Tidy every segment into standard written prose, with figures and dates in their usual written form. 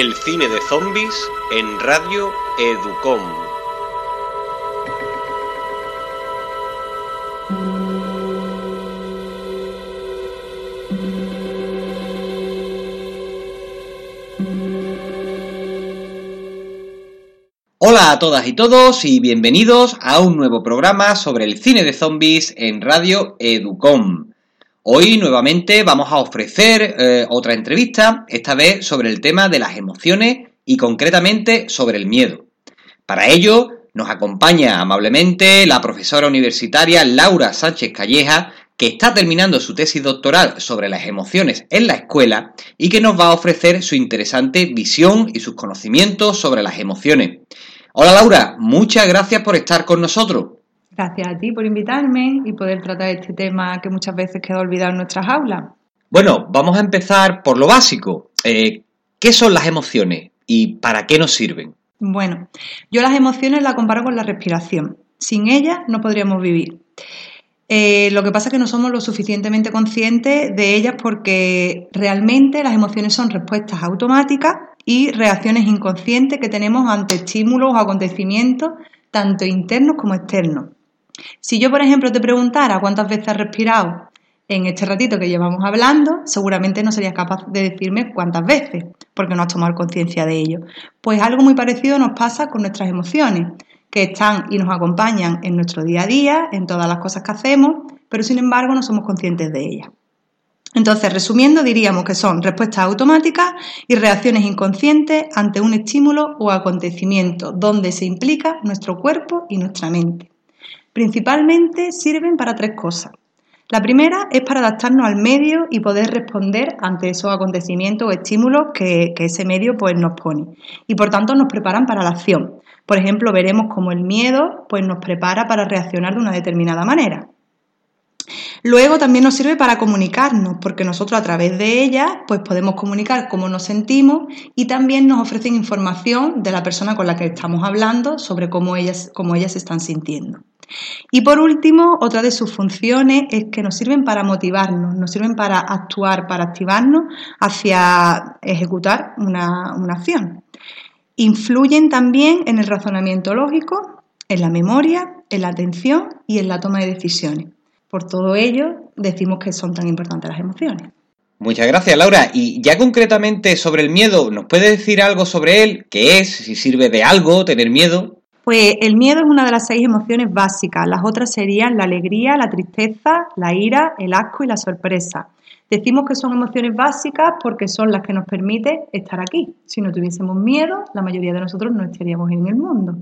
El cine de zombies en Radio Educom. Hola a todas y todos y bienvenidos a un nuevo programa sobre el cine de zombies en Radio Educom. Hoy nuevamente vamos a ofrecer otra entrevista, esta vez sobre el tema de las emociones y concretamente sobre el miedo. Para ello nos acompaña amablemente la profesora universitaria Laura Sánchez Calleja, que está terminando su tesis doctoral sobre las emociones en la escuela y que nos va a ofrecer su interesante visión y sus conocimientos sobre las emociones. Hola Laura, muchas gracias por estar con nosotros. Gracias a ti por invitarme y poder tratar este tema que muchas veces queda olvidado en nuestras aulas. Bueno, vamos a empezar por lo básico. ¿Qué son las emociones y para qué nos sirven? Bueno, yo las emociones las comparo con la respiración. Sin ellas no podríamos vivir. Lo que pasa es que no somos lo suficientemente conscientes de ellas porque realmente las emociones son respuestas automáticas y reacciones inconscientes que tenemos ante estímulos o acontecimientos tanto internos como externos. Si yo, por ejemplo, te preguntara cuántas veces has respirado en este ratito que llevamos hablando, seguramente no serías capaz de decirme cuántas veces, porque no has tomado conciencia de ello. Pues algo muy parecido nos pasa con nuestras emociones, que están y nos acompañan en nuestro día a día, en todas las cosas que hacemos, pero sin embargo no somos conscientes de ellas. Entonces, resumiendo, diríamos que son respuestas automáticas y reacciones inconscientes ante un estímulo o acontecimiento donde se implica nuestro cuerpo y nuestra mente. Principalmente sirven para tres cosas. La primera es para adaptarnos al medio y poder responder ante esos acontecimientos o estímulos que ese medio pues, nos pone. Y por tanto nos preparan para la acción. Por ejemplo, veremos cómo el miedo pues, nos prepara para reaccionar de una determinada manera. Luego también nos sirve para comunicarnos, porque nosotros a través de ellas pues podemos comunicar cómo nos sentimos y también nos ofrecen información de la persona con la que estamos hablando sobre cómo ellas se están sintiendo. Y por último, otra de sus funciones es que nos sirven para motivarnos, nos sirven para actuar, para activarnos hacia ejecutar una acción. Influyen también en el razonamiento lógico, en la memoria, en la atención y en la toma de decisiones. Por todo ello, decimos que son tan importantes las emociones. Muchas gracias, Laura. Y ya concretamente sobre el miedo, ¿nos puedes decir algo sobre él? ¿Qué es? ¿Si sirve de algo tener miedo? Pues el miedo es una de las 6 emociones básicas. Las otras serían la alegría, la tristeza, la ira, el asco y la sorpresa. Decimos que son emociones básicas porque son las que nos permiten estar aquí. Si no tuviésemos miedo, la mayoría de nosotros no estaríamos en el mundo.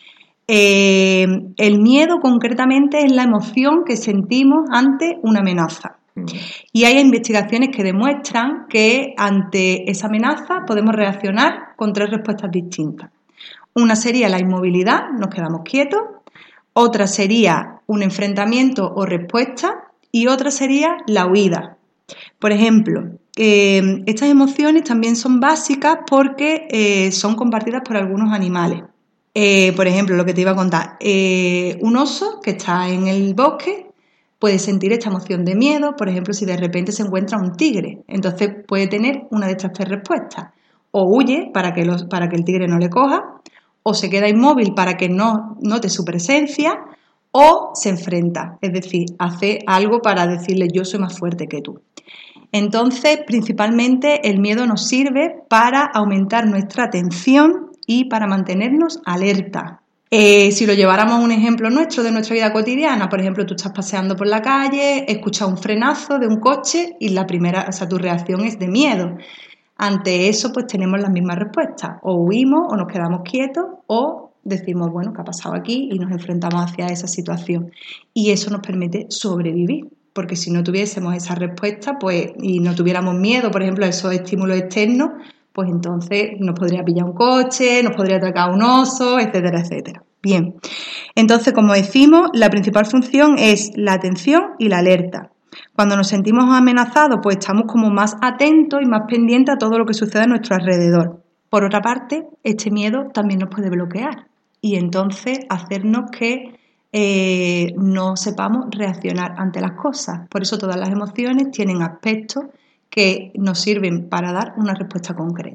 El miedo concretamente es la emoción que sentimos ante una amenaza. Y hay investigaciones que demuestran que ante esa amenaza podemos reaccionar con 3 respuestas distintas. Una sería la inmovilidad, nos quedamos quietos. Otra sería un enfrentamiento o respuesta. Y otra sería la huida. Por ejemplo, estas emociones también son básicas porque son compartidas por algunos animales. Por ejemplo, lo que te iba a contar, un oso que está en el bosque puede sentir esta emoción de miedo, por ejemplo, si de repente se encuentra un tigre, entonces puede tener una de estas 3 respuestas, o huye para que el tigre no le coja, o se queda inmóvil para que no note su presencia, o se enfrenta, es decir, hace algo para decirle yo soy más fuerte que tú. Entonces, principalmente el miedo nos sirve para aumentar nuestra atención y para mantenernos alerta. Si lo lleváramos a un ejemplo nuestro de nuestra vida cotidiana, por ejemplo, tú estás paseando por la calle, escuchas un frenazo de un coche y tu reacción es de miedo. Ante eso, pues tenemos las mismas respuestas. O huimos, o nos quedamos quietos, o decimos, bueno, ¿qué ha pasado aquí? Y nos enfrentamos hacia esa situación. Y eso nos permite sobrevivir. Porque si no tuviésemos esa respuesta, pues, y no tuviéramos miedo, por ejemplo, a esos estímulos externos, pues entonces nos podría pillar un coche, nos podría atracar un oso, etcétera, etcétera. Bien, entonces, como decimos, la principal función es la atención y la alerta. Cuando nos sentimos amenazados, pues estamos como más atentos y más pendientes a todo lo que sucede a nuestro alrededor. Por otra parte, este miedo también nos puede bloquear y entonces hacernos que no sepamos reaccionar ante las cosas. Por eso todas las emociones tienen aspectos que nos sirven para dar una respuesta concreta.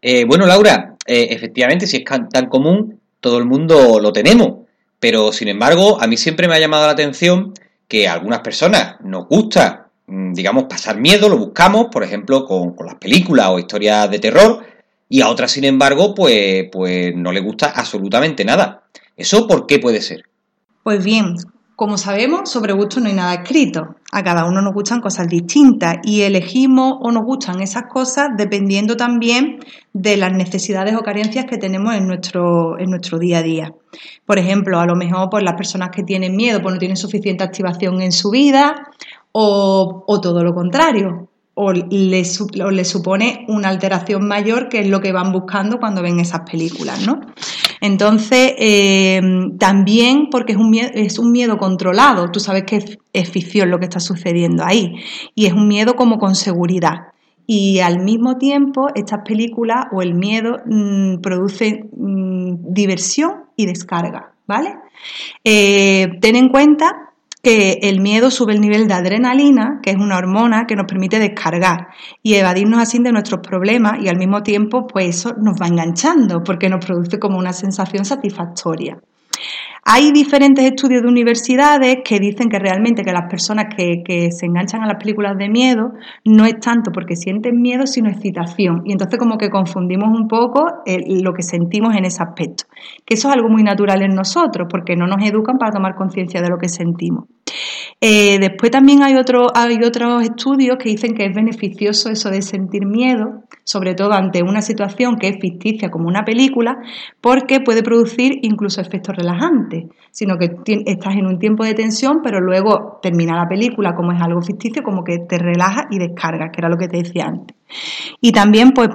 Bueno, Laura, efectivamente, si es tan común, todo el mundo lo tenemos, pero sin embargo, a mí siempre me ha llamado la atención que a algunas personas nos gusta, digamos, pasar miedo, lo buscamos, por ejemplo, con las películas o historias de terror, y a otras, sin embargo, pues no les gusta absolutamente nada. ¿Eso por qué puede ser? Pues bien, como sabemos, sobre gusto no hay nada escrito. A cada uno nos gustan cosas distintas y elegimos o nos gustan esas cosas dependiendo también de las necesidades o carencias que tenemos en nuestro día a día. Por ejemplo, a lo mejor pues, las personas que tienen miedo pues, no tienen suficiente activación en su vida o todo lo contrario. O les supone una alteración mayor, que es lo que van buscando cuando ven esas películas, ¿no? Entonces, también porque es un miedo controlado, tú sabes que es ficción lo que está sucediendo ahí, y es un miedo como con seguridad. Y al mismo tiempo, estas películas o el miedo producen diversión y descarga, ¿vale? Ten en cuenta que el miedo sube el nivel de adrenalina, que es una hormona que nos permite descargar y evadirnos así de nuestros problemas, y al mismo tiempo pues eso nos va enganchando porque nos produce como una sensación satisfactoria. Hay diferentes estudios de universidades que dicen que realmente que las personas que se enganchan a las películas de miedo no es tanto porque sienten miedo, sino excitación. Y entonces como que confundimos un poco lo que sentimos en ese aspecto. Que eso es algo muy natural en nosotros porque no nos educan para tomar conciencia de lo que sentimos. Después también hay otros estudios que dicen que es beneficioso eso de sentir miedo, sobre todo ante una situación que es ficticia como una película, porque puede producir incluso efectos relajantes, sino que estás en un tiempo de tensión, pero luego termina la película, como es algo ficticio, como que te relajas y descargas, que era lo que te decía antes. Y también pues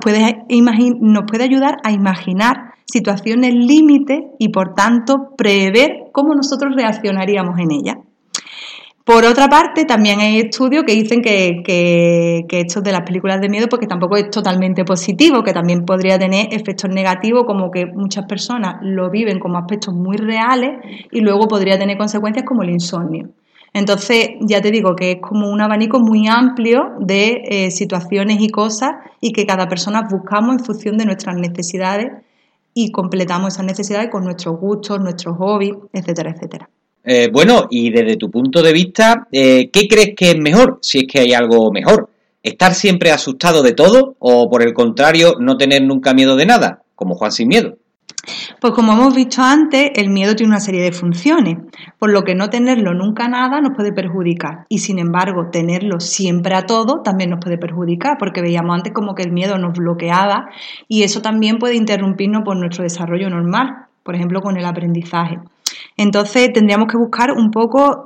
nos puede ayudar a imaginar situaciones límite y por tanto prever cómo nosotros reaccionaríamos en ellas. Por otra parte, también hay estudios que dicen que esto de las películas de miedo, porque tampoco es totalmente positivo, que también podría tener efectos negativos, como que muchas personas lo viven como aspectos muy reales y luego podría tener consecuencias como el insomnio. Entonces, ya te digo que es como un abanico muy amplio de situaciones y cosas, y que cada persona buscamos en función de nuestras necesidades y completamos esas necesidades con nuestros gustos, nuestros hobbies, etcétera, etcétera. Bueno, y desde tu punto de vista, ¿qué crees que es mejor, si es que hay algo mejor? ¿Estar siempre asustado de todo o, por el contrario, no tener nunca miedo de nada, como Juan sin miedo? Pues como hemos visto antes, el miedo tiene una serie de funciones, por lo que no tenerlo nunca nada nos puede perjudicar, y sin embargo tenerlo siempre a todo también nos puede perjudicar, porque veíamos antes como que el miedo nos bloqueaba y eso también puede interrumpirnos por nuestro desarrollo normal, por ejemplo con el aprendizaje. Entonces tendríamos que buscar un poco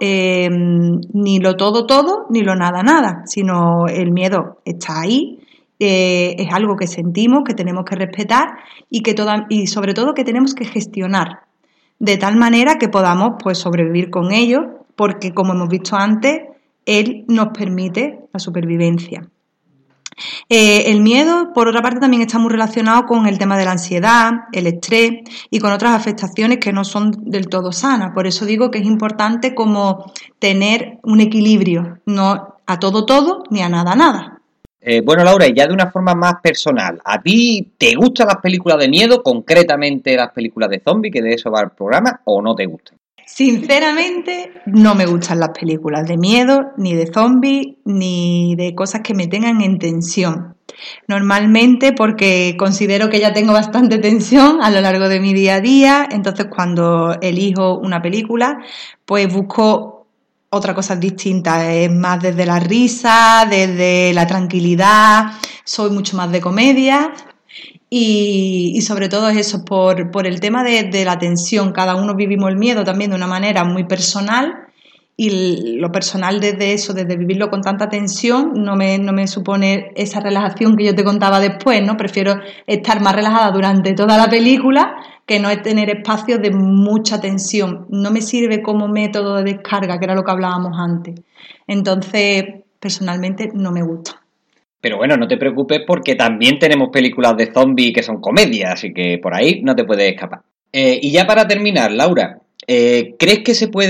ni lo todo, ni lo nada, sino el miedo está ahí, es algo que sentimos, que tenemos que respetar y sobre todo que tenemos que gestionar de tal manera que podamos pues, sobrevivir con ello, porque como hemos visto antes, él nos permite la supervivencia. El miedo, por otra parte, también está muy relacionado con el tema de la ansiedad, el estrés y con otras afectaciones que no son del todo sanas. Por eso digo que es importante como tener un equilibrio, no a todo ni a nada. Bueno, Laura, y ya de una forma más personal, ¿a ti te gustan las películas de miedo, concretamente las películas de zombies, que de eso va el programa, o no te gustan? Sinceramente, no me gustan las películas de miedo, ni de zombies, ni de cosas que me tengan en tensión. Normalmente porque considero que ya tengo bastante tensión a lo largo de mi día a día, entonces cuando elijo una película, pues busco otras cosas distintas, es más desde la risa, desde la tranquilidad, soy mucho más de comedia. Y sobre todo es eso, por el tema de la tensión. Cada uno vivimos el miedo también de una manera muy personal, y lo personal desde vivirlo con tanta tensión no me supone esa relajación que yo te contaba después, ¿no? Prefiero estar más relajada durante toda la película que no es tener espacios de mucha tensión. No me sirve como método de descarga, que era lo que hablábamos antes. Entonces, personalmente no me gusta. Pero bueno, no te preocupes porque también tenemos películas de zombies que son comedias, así que por ahí no te puedes escapar. Y ya para terminar, Laura, ¿crees que se puede